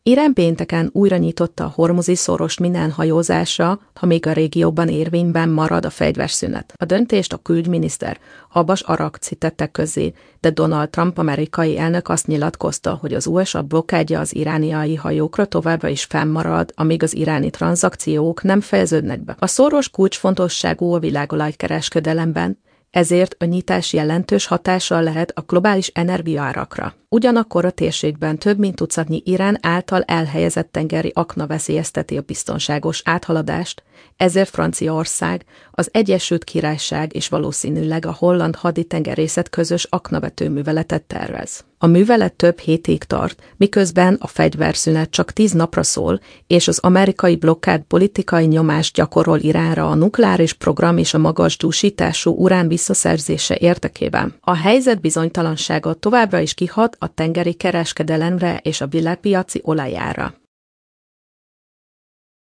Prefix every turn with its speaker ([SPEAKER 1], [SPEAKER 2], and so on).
[SPEAKER 1] Irán pénteken újra nyitotta a Hormuzi szorost minden hajózásra, ha még a régióban érvényben marad a fegyverszünet. A döntést a külügyminiszter Abbas Aragci tette közzé, de Donald Trump amerikai elnök azt nyilatkozta, hogy az USA blokkádja az irániai hajókra továbbra is fennmarad, amíg az iráni tranzakciók nem fejeződnek be. A szoros kulcsfontosságú a világolajkereskedelemben, ezért a nyitás jelentős hatással lehet a globális energiaárakra. Ugyanakkor a térségben több mint tucatnyi Irán által elhelyezett tengeri akna veszélyezteti a biztonságos áthaladást, ezért Franciaország, az Egyesült Királyság és valószínűleg a holland haditengerészet közös aknavető műveletet tervez. A művelet több hétig tart, miközben a fegyverszünet csak 10 napra szól, és az amerikai blokkád politikai nyomást gyakorol Iránra a nukleáris program és a magas dúsítású urán visszaszerzése érdekében. A helyzet bizonytalansága továbbra is kihat a tengeri kereskedelemre és a világpiaci olajára.